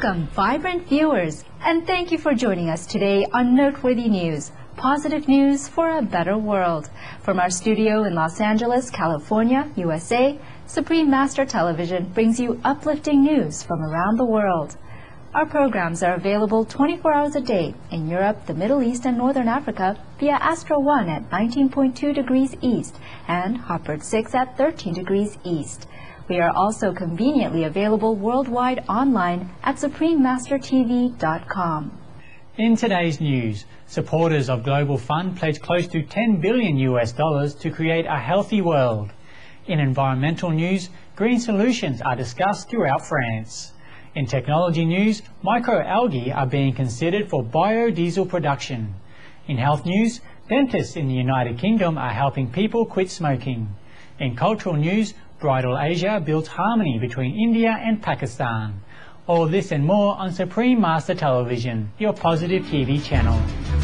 Welcome, vibrant viewers, and thank you for joining us today on Noteworthy News, positive news for a better world. From our studio in Los Angeles, California, USA, Supreme Master Television brings you uplifting news from around the world. Our programs are available 24 hours a day in Europe, the Middle East, and Northern Africa via Astro 1 at 19.2 degrees east and Hotbird 6 at 13 degrees east. We are also conveniently available worldwide online at suprememastertv.com. In today's news, supporters of Global Fund pledge close to $10 billion to create a healthy world. In environmental news, green solutions are discussed throughout France. In technology news, microalgae are being considered for biodiesel production. In health news, dentists in the United Kingdom are helping people quit smoking. In cultural news, Bridal Asia builds harmony between India and Pakistan. All this and more on Supreme Master Television, your positive TV channel.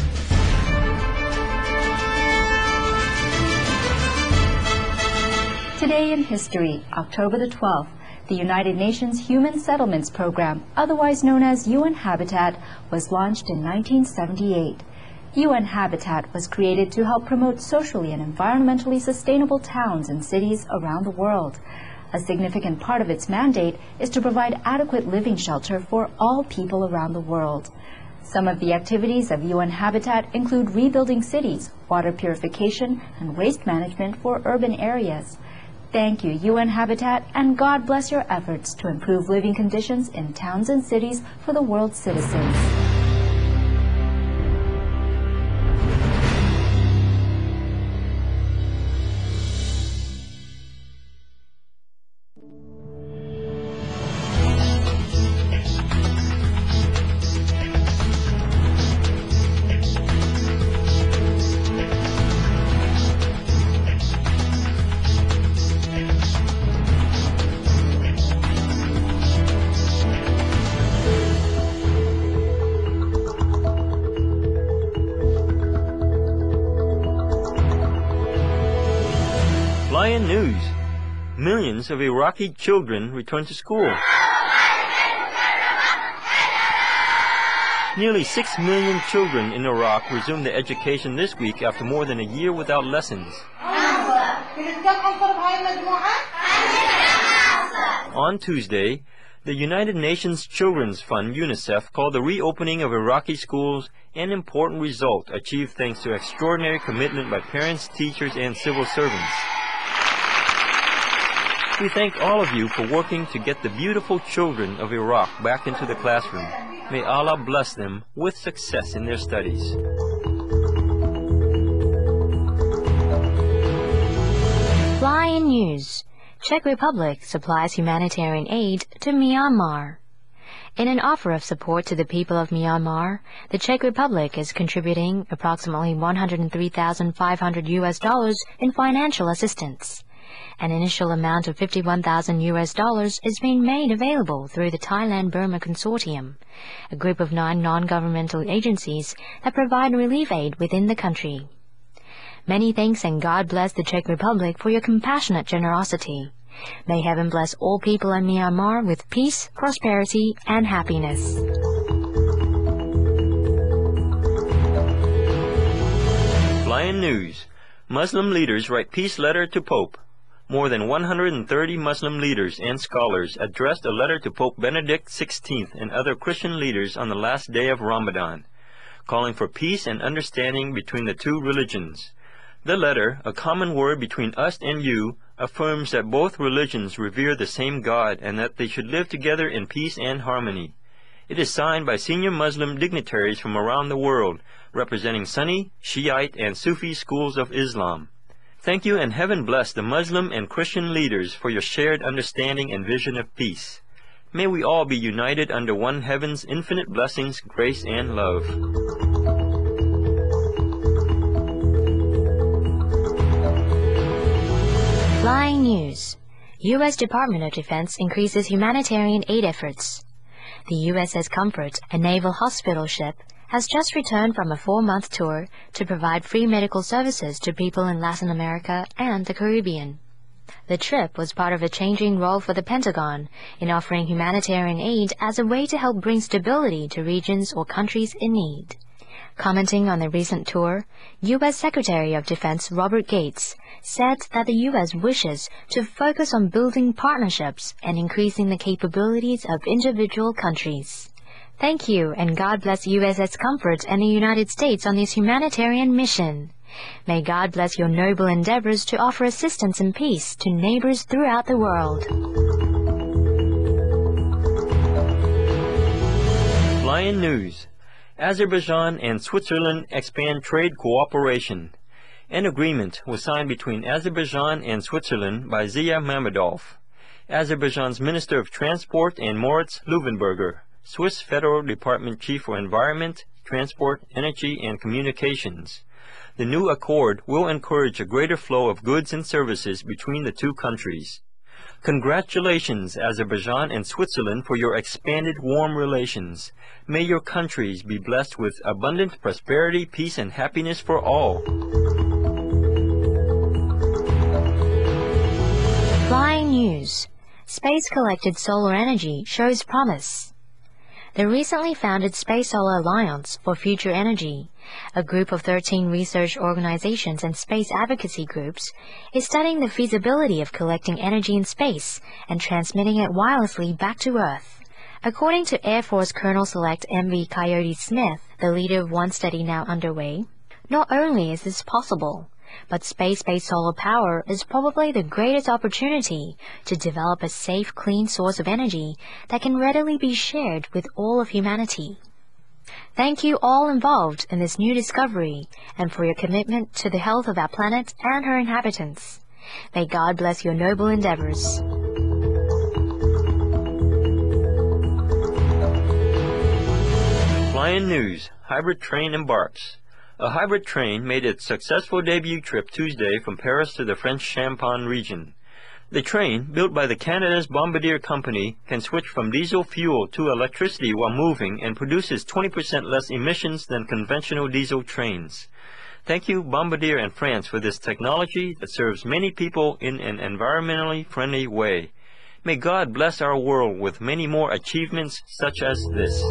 Today in history, October the 12th, the United Nations Human Settlements Program, otherwise known as UN Habitat, was launched in 1978. UN Habitat was created to help promote socially and environmentally sustainable towns and cities around the world. A significant part of its mandate is to provide adequate living shelter for all people around the world. Some of the activities of UN Habitat include rebuilding cities, water purification, and waste management for urban areas. Thank you, UN Habitat, and God bless your efforts to improve living conditions in towns and cities for the world's citizens. Lion News. Millions of Iraqi children return to school. Nearly 6 million children in Iraq resumed their education this week after more than a year without lessons. On Tuesday, the United Nations Children's Fund, UNICEF, called the reopening of Iraqi schools an important result achieved thanks to extraordinary commitment by parents, teachers, and civil servants. We thank all of you for working to get the beautiful children of Iraq back into the classroom. May Allah bless them with success in their studies. Flying News. Czech Republic supplies humanitarian aid to Myanmar. In an offer of support to the people of Myanmar, the Czech Republic is contributing approximately $103,500 in financial assistance. An initial amount of $51,000 is being made available through the Thailand-Burma Consortium, a group of 9 non-governmental agencies that provide relief aid within the country. Many thanks and God bless the Czech Republic for your compassionate generosity. May heaven bless all people in Myanmar with peace, prosperity, and happiness. Lion News. Muslim leaders write peace letter to Pope. More than 130 Muslim leaders and scholars addressed a letter to Pope Benedict XVI and other Christian leaders on the last day of Ramadan, calling for peace and understanding between the two religions. The letter, a common word between us and you, affirms that both religions revere the same God and that they should live together in peace and harmony. It is signed by senior Muslim dignitaries from around the world, representing Sunni, Shiite, and Sufi schools of Islam. Thank you, and heaven bless the Muslim and Christian leaders for your shared understanding and vision of peace. May we all be united under one heaven's infinite blessings, grace, and love. Flying News. U.S. Department of Defense increases humanitarian aid efforts. The USS Comfort, a naval hospital ship, has just returned from a 4-month tour to provide free medical services to people in Latin America and the Caribbean. The trip was part of a changing role for the Pentagon in offering humanitarian aid as a way to help bring stability to regions or countries in need. Commenting on the recent tour, U.S. Secretary of Defense Robert Gates said that the U.S. wishes to focus on building partnerships and increasing the capabilities of individual countries. Thank you, and God bless USS Comfort and the United States on this humanitarian mission. May God bless your noble endeavors to offer assistance and peace to neighbors throughout the world. Flying news. Azerbaijan and Switzerland expand trade cooperation. An agreement was signed between Azerbaijan and Switzerland by Zia Mammadov, Azerbaijan's Minister of Transport, and Moritz Leuwenberger, Swiss Federal Department Chief for Environment, Transport, Energy and Communications. The new accord will encourage a greater flow of goods and services between the two countries. Congratulations, Azerbaijan and Switzerland, for your expanded warm relations. May your countries be blessed with abundant prosperity, peace, and happiness for all. Flying news. Space-collected solar energy shows promise. The recently founded Space Solar Alliance for Future Energy, a group of 13 research organizations and space advocacy groups, is studying the feasibility of collecting energy in space and transmitting it wirelessly back to Earth. According to Air Force Colonel Select M.V. Coyote Smith, the leader of one study now underway, not only is this possible, but space-based solar power is probably the greatest opportunity to develop a safe, clean source of energy that can readily be shared with all of humanity. Thank you all involved in this new discovery and for your commitment to the health of our planet and her inhabitants. May God bless your noble endeavors. Flying news. Hybrid train embarks. A hybrid train made its successful debut trip Tuesday from Paris to the French Champagne region. The train, built by the Canada's Bombardier Company, can switch from diesel fuel to electricity while moving and produces 20% less emissions than conventional diesel trains. Thank you, Bombardier and France, for this technology that serves many people in an environmentally friendly way. May God bless our world with many more achievements such as this.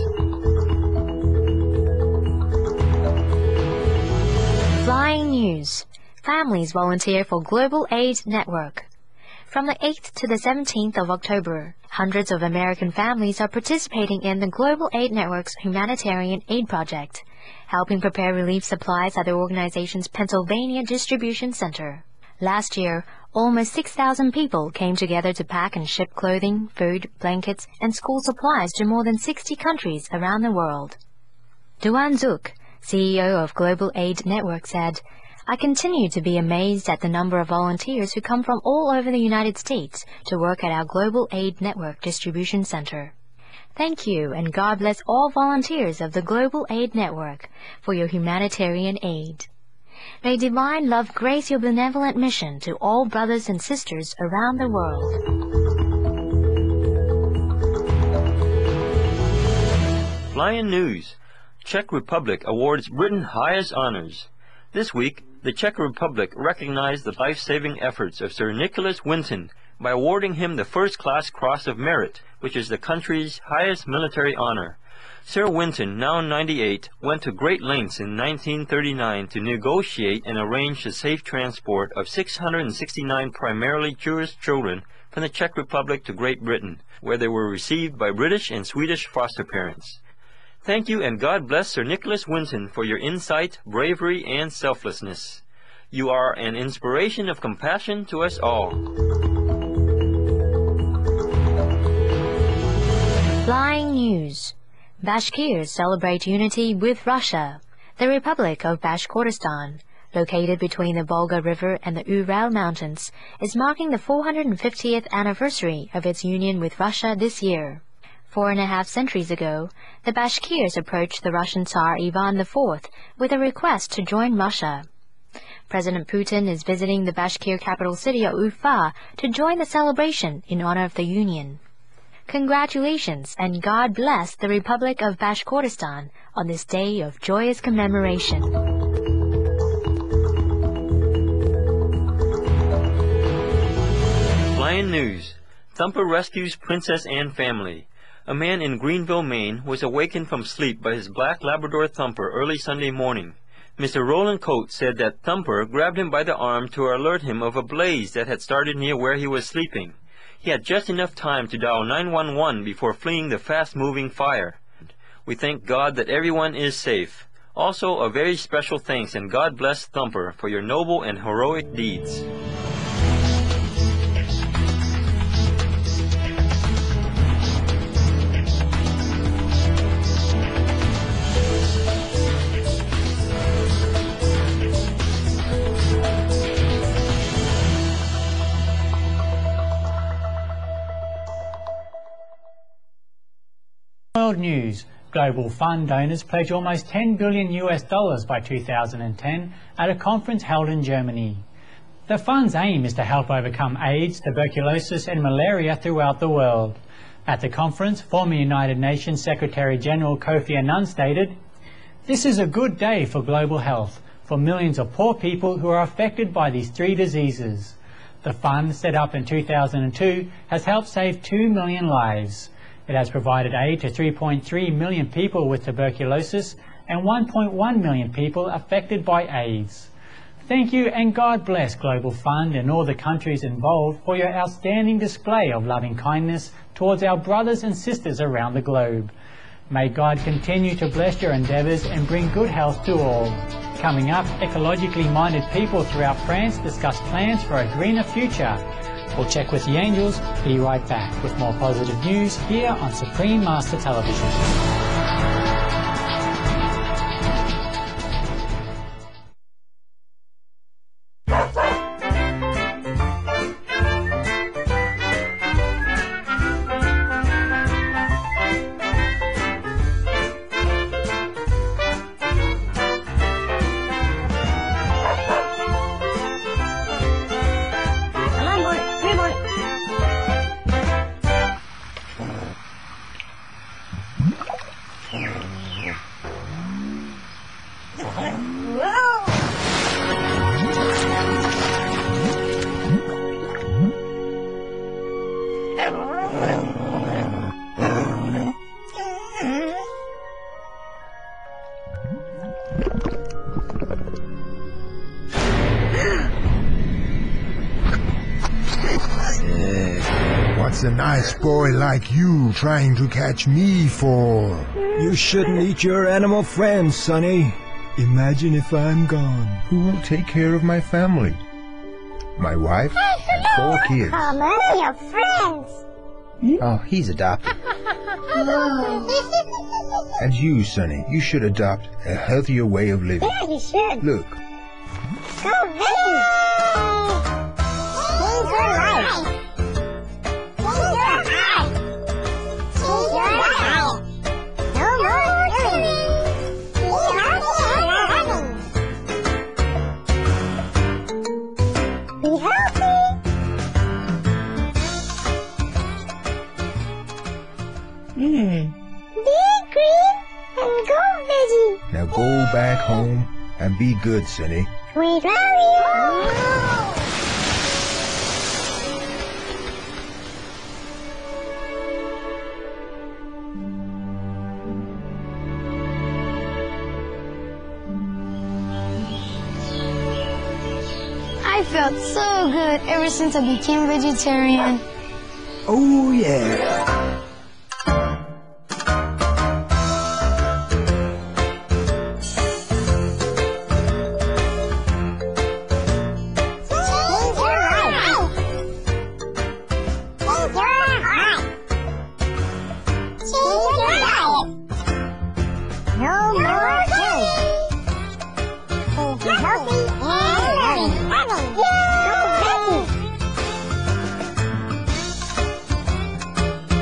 Flying news. Families volunteer for Global Aid Network. From the 8th to the 17th of October, hundreds of American families are participating in the Global Aid Network's humanitarian aid project, helping prepare relief supplies at the organization's Pennsylvania Distribution Center. Last year, almost 6,000 people came together to pack and ship clothing, food, blankets, and school supplies to more than 60 countries around the world. Duan Zuk, CEO of Global Aid Network, said, "I continue to be amazed at the number of volunteers who come from all over the United States to work at our Global Aid Network Distribution Center. Thank you, and God bless all volunteers of the Global Aid Network for your humanitarian aid. May divine love grace your benevolent mission to all brothers and sisters around the world." Flying news. Czech Republic awards Britain highest honors. This week, the Czech Republic recognized the life-saving efforts of Sir Nicholas Winton by awarding him the First-Class Cross of Merit, which is the country's highest military honor. Sir Winton, now 98, went to great lengths in 1939 to negotiate and arrange the safe transport of 669 primarily Jewish children from the Czech Republic to Great Britain, where they were received by British and Swedish foster parents. Thank you, and God bless Sir Nicholas Winton for your insight, bravery, and selflessness. You are an inspiration of compassion to us all. Flying news. Bashkirs celebrate unity with Russia. The Republic of Bashkortostan, located between the Volga River and the Ural Mountains, is marking the 450th anniversary of its union with Russia this year. 4.5 centuries ago, the Bashkirs approached the Russian Tsar Ivan IV with a request to join Russia. President Putin is visiting the Bashkir capital city of Ufa to join the celebration in honor of the union. Congratulations, and God bless the Republic of Bashkortostan on this day of joyous commemoration. Flying News. Thumper rescues Princess Anne family. A man in Greenville, Maine, was awakened from sleep by his black Labrador Thumper early Sunday morning. Mr. Roland Coates said that Thumper grabbed him by the arm to alert him of a blaze that had started near where he was sleeping. He had just enough time to dial 911 before fleeing the fast-moving fire. We thank God that everyone is safe. Also, a very special thanks and God bless Thumper for your noble and heroic deeds. World News. Global Fund donors pledge almost $10 billion by 2010 at a conference held in Germany. The fund's aim is to help overcome AIDS, tuberculosis and malaria throughout the world. At the conference, former United Nations Secretary-General Kofi Annan stated, "This is a good day for global health, for millions of poor people who are affected by these three diseases. The fund, set up in 2002, has helped save 2 million lives. It has provided aid to 3.3 million people with tuberculosis and 1.1 million people affected by AIDS. Thank you and God bless Global Fund and all the countries involved for your outstanding display of loving kindness towards our brothers and sisters around the globe. May God continue to bless your endeavours and bring good health to all." Coming up, ecologically minded people throughout France discuss plans for a greener future. We'll check with the angels. Be right back with more positive news here on Supreme Master Television. What's a nice boy like you trying to catch me for? You shouldn't eat your animal friends, Sonny. Imagine if I'm gone. Who will take care of my family? My wife and 4 kids. How many of friends? Oh, he's adopted. And you, Sonny, you should adopt a healthier way of living. Yeah, you should. Look. Go, Vicky! Change your life! Change your life! Change your life! No more killing! Be healthy and loving! Be healthy! Be green and go veggie! Now go back home and be good, Sonny. We love you! I felt so good ever since I became vegetarian. Oh, yeah. Change your life! Change your life! Change your life! No more killing! Be healthy and loving! Go veggie!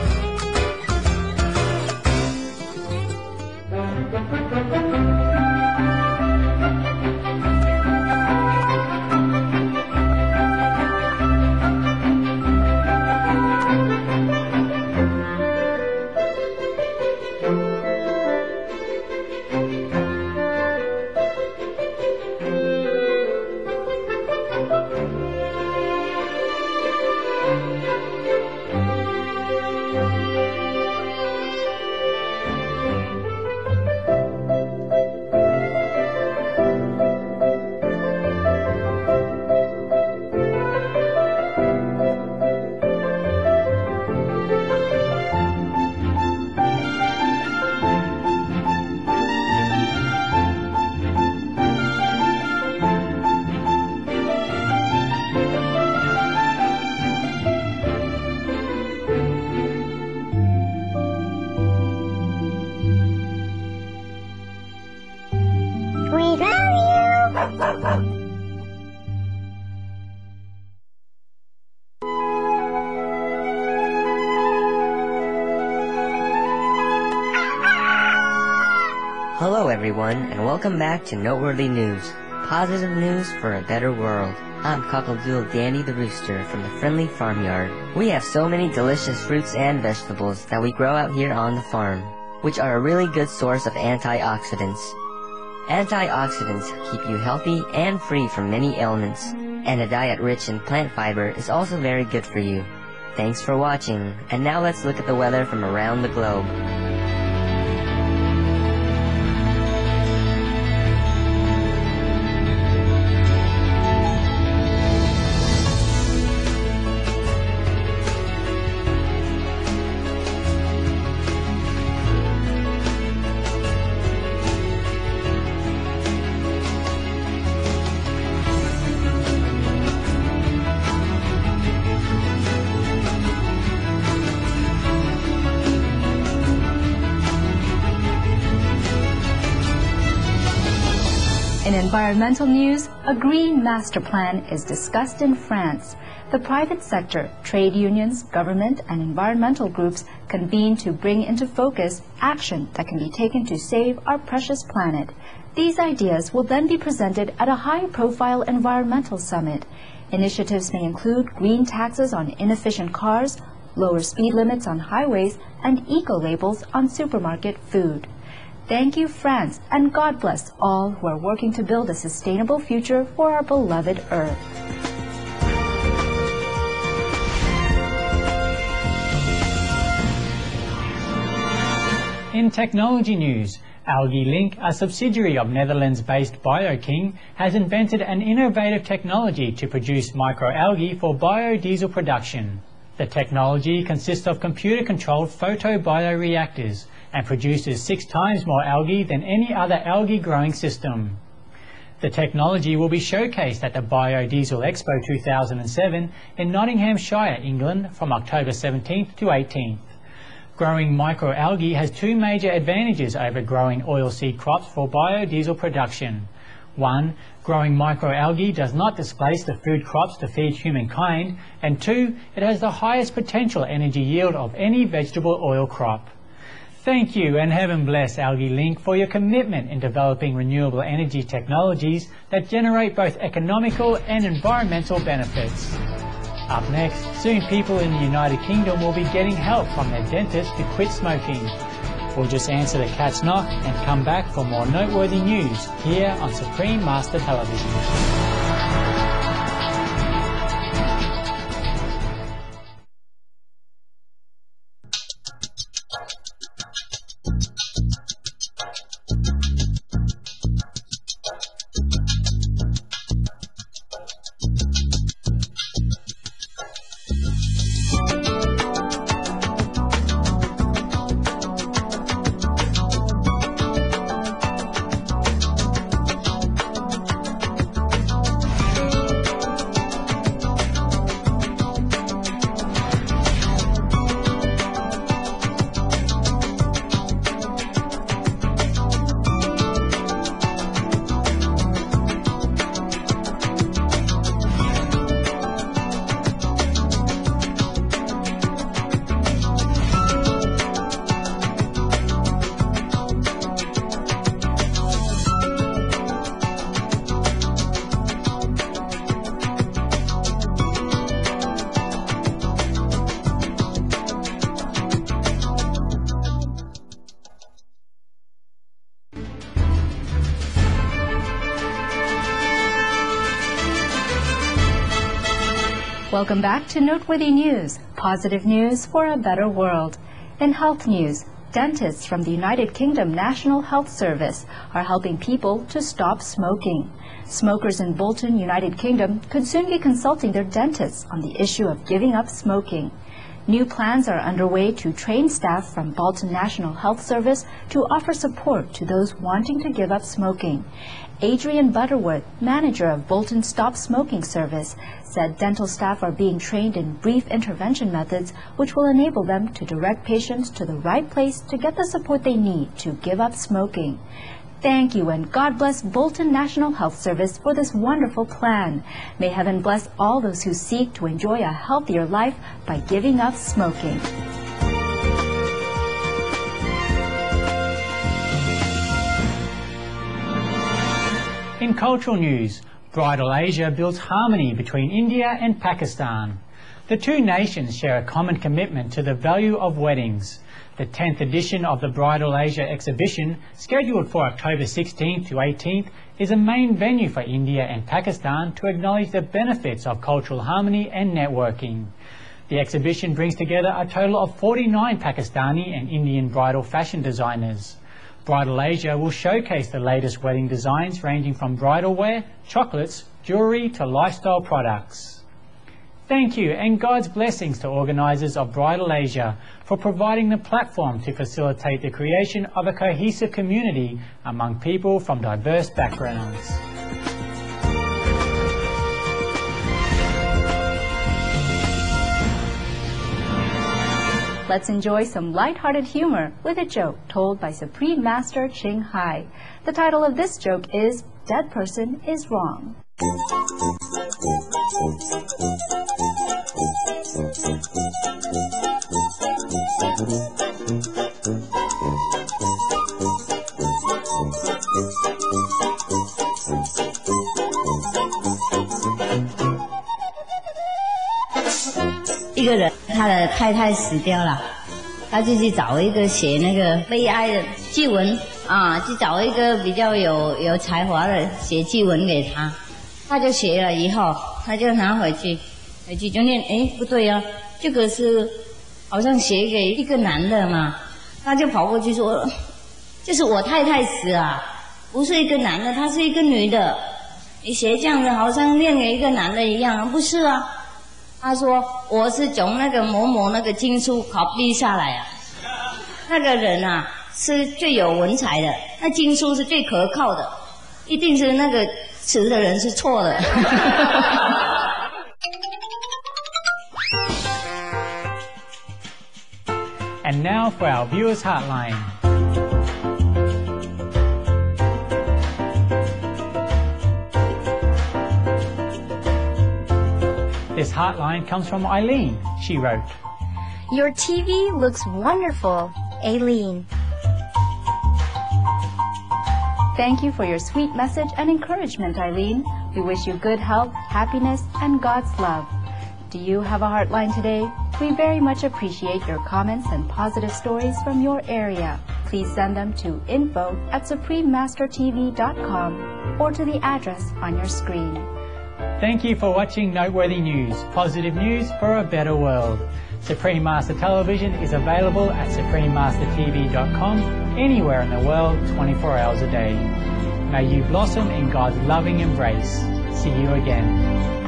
We love you. Hello everyone, and welcome back to Noteworthy News, positive news for a better world. I'm Cockle-Doodle Danny the Rooster from the Friendly Farmyard. We have so many delicious fruits and vegetables that we grow out here on the farm, which are a really good source of antioxidants. Antioxidants keep you healthy and free from many ailments, and a diet rich in plant fiber is also very good for you. Thanks for watching, and now let's look at the weather from around the globe. In environmental news, a green master plan is discussed in France. The private sector, trade unions, government, and environmental groups convene to bring into focus action that can be taken to save our precious planet. These ideas will then be presented at a high-profile environmental summit. Initiatives may include green taxes on inefficient cars, lower speed limits on highways, and eco-labels on supermarket food. Thank you, France, and God bless all who are working to build a sustainable future for our beloved Earth. In technology news, Algae Link, a subsidiary of Netherlands-based BioKing, has invented an innovative technology to produce microalgae for biodiesel production. The technology consists of computer-controlled photobioreactors and produces 6 times more algae than any other algae growing system. The technology will be showcased at the Biodiesel Expo 2007 in Nottinghamshire, England from October 17th to 18th. Growing microalgae has 2 major advantages over growing oilseed crops for biodiesel production. 1. Growing microalgae does not displace the food crops to feed humankind, and 2. It has the highest potential energy yield of any vegetable oil crop. Thank you, and heaven bless Algae Link for your commitment in developing renewable energy technologies that generate both economical and environmental benefits. Up next, soon people in the United Kingdom will be getting help from their dentist to quit smoking. We'll just answer the cat's knock and come back for more noteworthy news here on Supreme Master Television. Welcome back to Noteworthy News, positive news for a better world. In health news, dentists from the United Kingdom National Health Service are helping people to stop smoking. Smokers in Bolton, United Kingdom could soon be consulting their dentists on the issue of giving up smoking. New plans are underway to train staff from Bolton National Health Service to offer support to those wanting to give up smoking. Adrian Butterworth, manager of Bolton Stop Smoking Service, said dental staff are being trained in brief intervention methods which will enable them to direct patients to the right place to get the support they need to give up smoking. Thank you, and God bless Bolton National Health Service for this wonderful plan. May heaven bless all those who seek to enjoy a healthier life by giving up smoking. In cultural news, Bridal Asia builds harmony between India and Pakistan. The two nations share a common commitment to the value of weddings. The 10th edition of the Bridal Asia exhibition, scheduled for October 16th to 18th, is a main venue for India and Pakistan to acknowledge the benefits of cultural harmony and networking. The exhibition brings together a total of 49 Pakistani and Indian bridal fashion designers. Bridal Asia will showcase the latest wedding designs ranging from bridal wear, chocolates, jewellery to lifestyle products. Thank you, and God's blessings to organisers of Bridal Asia for providing the platform to facilitate the creation of a cohesive community among people from diverse backgrounds. Let's enjoy some light-hearted humor with a joke told by Supreme Master Ching Hai. The title of this joke is Dead Person is Wrong. 一个人他的太太死掉了，他就去找一个写那个悲哀的祭文啊，去找一个比较有才华的写祭文给他，他就写了以后，他就拿回去就念，哎，不对啊，这个是好像写给一个男的嘛，他就跑过去说，这是我太太死啊，不是一个男的，她是一个女的，你写这样子好像念给一个男的一样，不是啊。他说我是从那个某某那个经书 copy 下来啊，那个人啊是最有文采的，那经书是最可靠的，一定是那个词的人是错的。 And now for our viewers hotline. This hotline comes from Eileen. She wrote, Your TV looks wonderful, Aileen. Thank you for your sweet message and encouragement, Eileen. We wish you good health, happiness, and God's love. Do you have a heartline today? We very much appreciate your comments and positive stories from your area. Please send them to info@suprememastertv.com or to the address on your screen. Thank you for watching Noteworthy News, positive news for a better world. Supreme Master Television is available at suprememastertv.com anywhere in the world 24 hours a day. May you blossom in God's loving embrace. See you again.